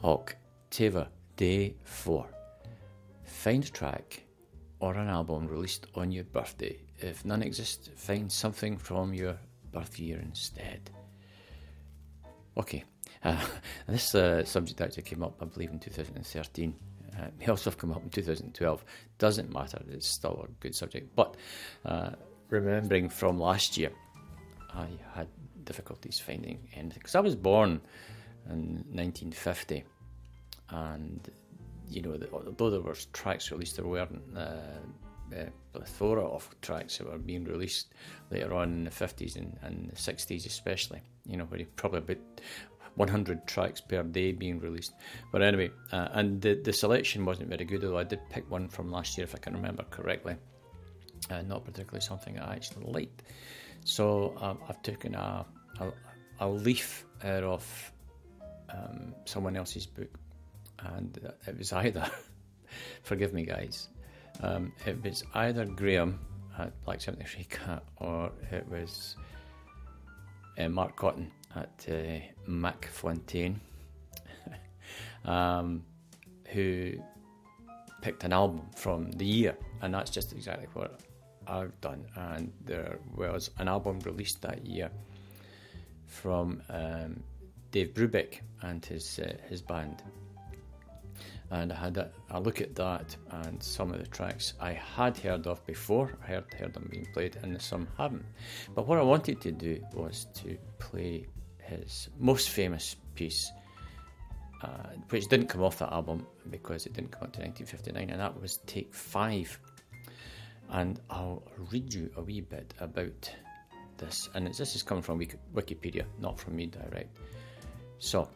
Octava, Day 4. Find a track or an album released on your birthday. If none exist, find something from your birth year instead. Okay, this subject actually came up, I believe, in 2013. It may also have come up in 2012. Doesn't matter, it's still a good subject. But remembering from last year, I had difficulties finding anything. Because I was born in 1950, and although there were tracks released, there weren't a plethora of tracks that were being released later on in the 50s and the 60s especially, where you probably about 100 tracks per day being released. But anyway, and the selection wasn't very good, although I did pick one from last year, if I can remember correctly. Not particularly something I actually liked. So I've taken a leaf out of someone else's book, and it was either, forgive me guys, it was either Graham at Black 73 Cat, or it was Mark Cotton at Mac Fontaine, who picked an album from the year, and that's just exactly what I've done. And there was an album released that year from Dave Brubeck and his band, and I had a look at that, and some of the tracks I had heard of before, I heard them being played, and some haven't. But what I wanted to do was to play his most famous piece, which didn't come off that album because it didn't come out to 1959, and that was Take 5. And I'll read you a wee bit about this, and this is coming from Wikipedia, not from me direct. So,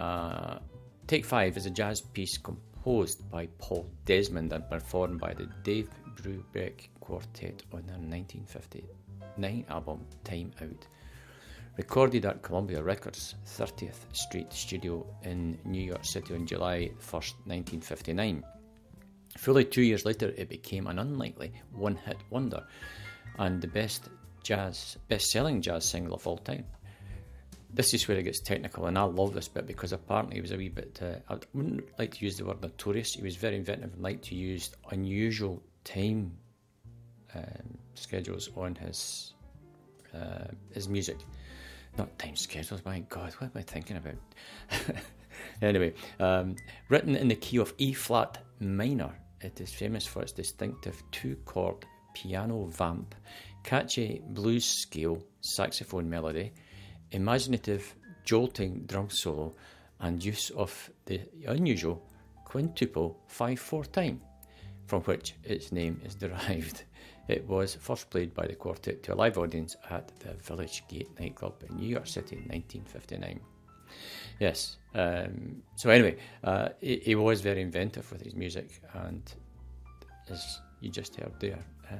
Take 5 is a jazz piece composed by Paul Desmond and performed by the Dave Brubeck Quartet on their 1959 album Time Out. Recorded at Columbia Records 30th Street Studio in New York City on July 1st, 1959. Fully 2 years later, it became an unlikely one-hit wonder and the best-selling jazz single of all time. This is where it gets technical, and I love this bit because apparently he was a wee bit, I wouldn't like to use the word notorious, he was very inventive and liked to use unusual time schedules on his music. Not time schedules, my God, what am I thinking about? Anyway, written in the key of E-flat minor, it is famous for its distinctive two-chord piano vamp, catchy blues scale saxophone melody, imaginative jolting drum solo, and use of the unusual quintuple 5/4 time, from which its name is derived. It was first played by the quartet to a live audience at the Village Gate nightclub in New York City in 1959. Yes, so anyway, he was very inventive with his music, and as you just heard there,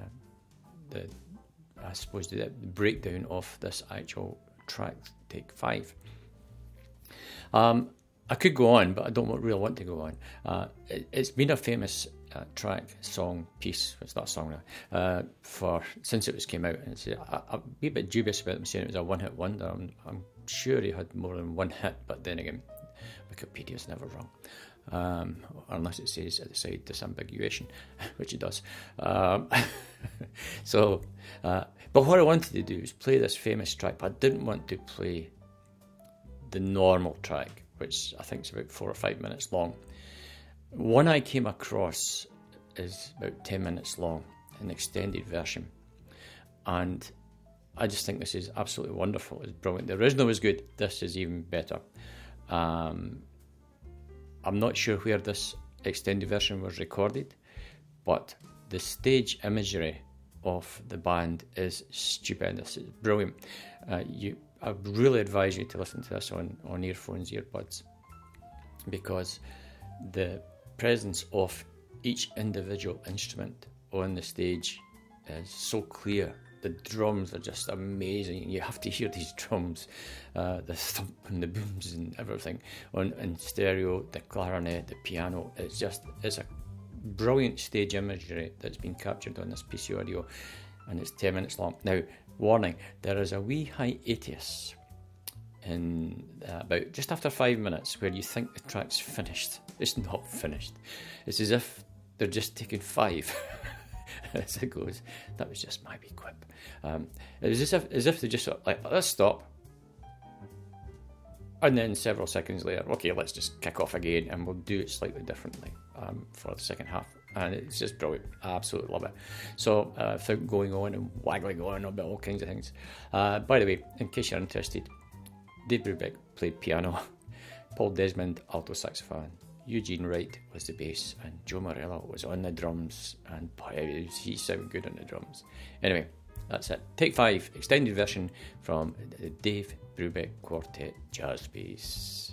I suppose the breakdown of this actual track, Take 5. I could go on, but I don't really want to go on. It's been a famous track, song, piece, it's not a song now, since it came out, and I'd be a bit dubious about them saying it was a one-hit wonder. I'm sure he had more than one hit, but then again, Wikipedia's never wrong, unless it says at the side disambiguation, which it does. But what I wanted to do is play this famous track, but I didn't want to play the normal track, which I think is about 4 or 5 minutes long. One I came across is about 10 minutes long, an extended version, and I just think this is absolutely wonderful. It's brilliant. The original was good. This is even better. I'm not sure where this extended version was recorded, but the stage imagery of the band is stupendous. It's brilliant. I really advise you to listen to this on earphones, earbuds, because the presence of each individual instrument on the stage is so clear. The drums are just amazing. You have to hear these drums, the thump and the booms and everything in stereo, the clarinet, the piano. It's a brilliant stage imagery that's been captured on this piece of audio, and it's 10 minutes long. Now, warning, there is a wee hiatus in about just after 5 minutes, where you think the track's finished. It's not finished. It's as if they're just taking 5 as it goes. That was just my wee quip. It was as if they just sort of like, let's stop. And then several seconds later, okay, let's just kick off again, and we'll do it slightly differently for the second half. And it's just brilliant. I absolutely love it. So, without going on and waggling on about all kinds of things. By the way, in case you're interested, Dave Brubeck played piano, Paul Desmond alto saxophone, Eugene Wright was the bass, and Joe Morello was on the drums, and boy, he sounded good on the drums. Anyway, that's it. Take 5, extended version from the Dave Brubeck Quartet Jazz Bass.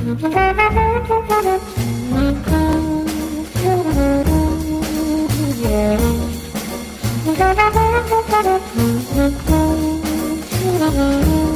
Thank you.